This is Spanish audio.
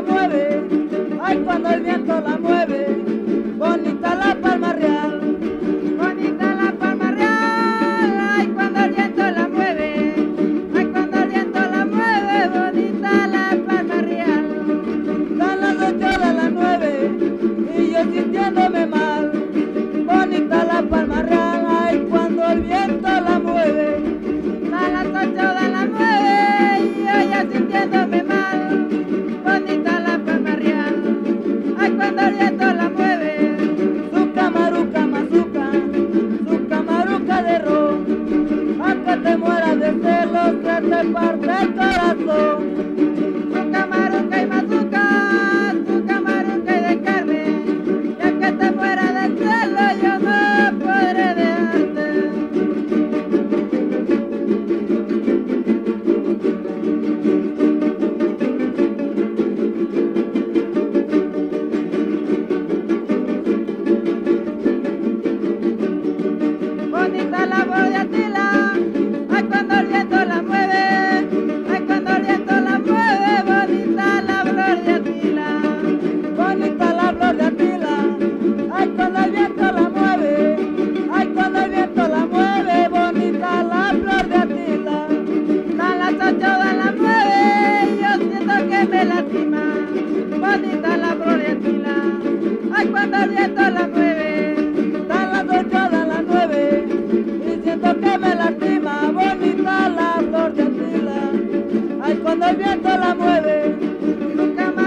mueve, ay cuando el viento la mueve, bonita la palma real. Bonita la palma real, ay cuando el viento la mueve, ay cuando el viento la mueve, bonita la palma real. Dan las 8 de las 9 y yo sintiéndome mal, bonita la palma real, ay cuando el viento la mueve. A las 8 de las 9 y yo ya sintiéndome mal, bonita la palma real, ay cuando el viento la mueve. Su camaruca mazuca, su camaruca de ron, aunque te mueras de celos se te parte el corazón. Su camaruca y mazuca, su camaruca y de carne, y aunque te muera de celo yo no podré dejarte. Bonita la voz de Atila, ay cuando el viento la mueve, ay cuando el viento la mueve, bonita la flor de Atila. Bonita la flor de Atila, ay cuando el viento la mueve, ay cuando el viento la mueve, bonita la flor de Atila. A las 8 de las 9 y yo siento que me lastima, bonita la flor de Atila, ay cuando el viento la mueve. Dan las 8 de las 9 y siento que me lastima, bonita la flor de Atila, ay cuando el viento la mueve. Nunca más